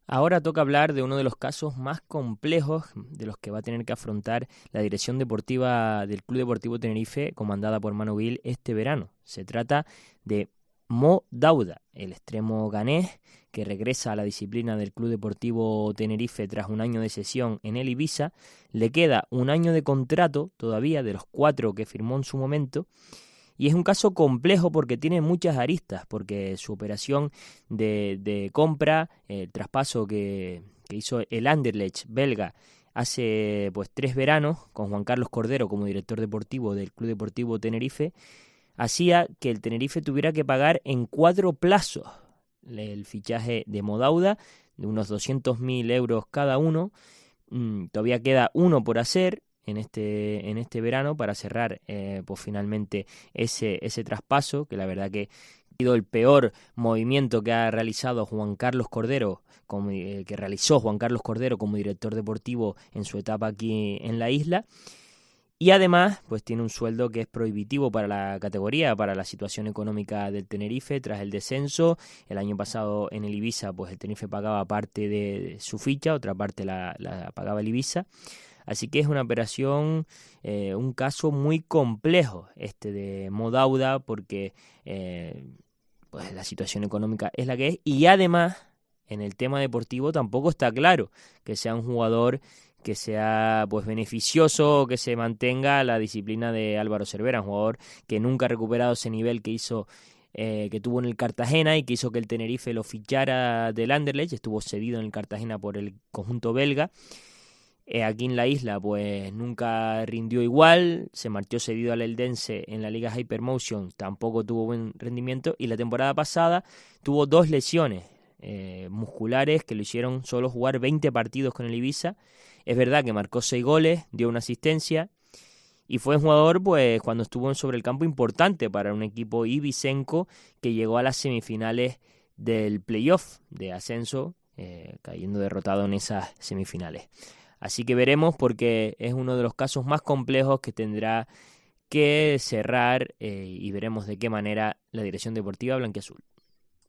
Ahora toca hablar de uno de los casos más complejos de los que va a tener que afrontar la dirección deportiva del Club Deportivo Tenerife, comandada por Manu Gil, este verano. Se trata de Mo Dauda, el extremo ganés que regresa a la disciplina del Club Deportivo Tenerife tras un año de cesión en el Ibiza. Le queda un año de contrato todavía de los 4 que firmó en su momento. Y es un caso complejo porque tiene muchas aristas, porque su operación de compra, el traspaso que hizo el Anderlecht belga hace pues 3 veranos, con Juan Carlos Cordero como director deportivo del Club Deportivo Tenerife, hacía que el Tenerife tuviera que pagar en 4 plazos el fichaje de Mo Dauda, de unos 200.000 euros cada uno. Todavía queda uno por hacer en este verano para cerrar pues finalmente ese traspaso, que la verdad que ha sido el peor movimiento que ha realizado Juan Carlos Cordero, que realizó Juan Carlos Cordero como director deportivo en su etapa aquí en la isla. Y además, pues tiene un sueldo que es prohibitivo para la categoría, para la situación económica del Tenerife tras el descenso. El año pasado en el Ibiza, pues el Tenerife pagaba parte de su ficha, otra parte la pagaba el Ibiza. Así que es una operación, un caso muy complejo este de Mo Dauda, porque pues la situación económica es la que es. Y además, en el tema deportivo tampoco está claro que sea un jugador que sea pues beneficioso, que se mantenga la disciplina de Álvaro Cervera, un jugador que nunca ha recuperado ese nivel que tuvo en el Cartagena y que hizo que el Tenerife lo fichara del Anderlecht. Estuvo cedido en el Cartagena por el conjunto belga. Aquí en la isla pues nunca rindió igual, se marchó cedido al Eldense en la Liga Hypermotion, tampoco tuvo buen rendimiento, y la temporada pasada tuvo 2 lesiones musculares que lo hicieron solo jugar 20 partidos con el Ibiza. Es verdad que marcó 6 goles, dio una asistencia y fue un jugador pues cuando estuvo sobre el campo importante para un equipo ibicenco que llegó a las semifinales del playoff de ascenso, cayendo derrotado en esas semifinales. Así que veremos, porque es uno de los casos más complejos que tendrá que cerrar y veremos de qué manera la dirección deportiva blanquiazul.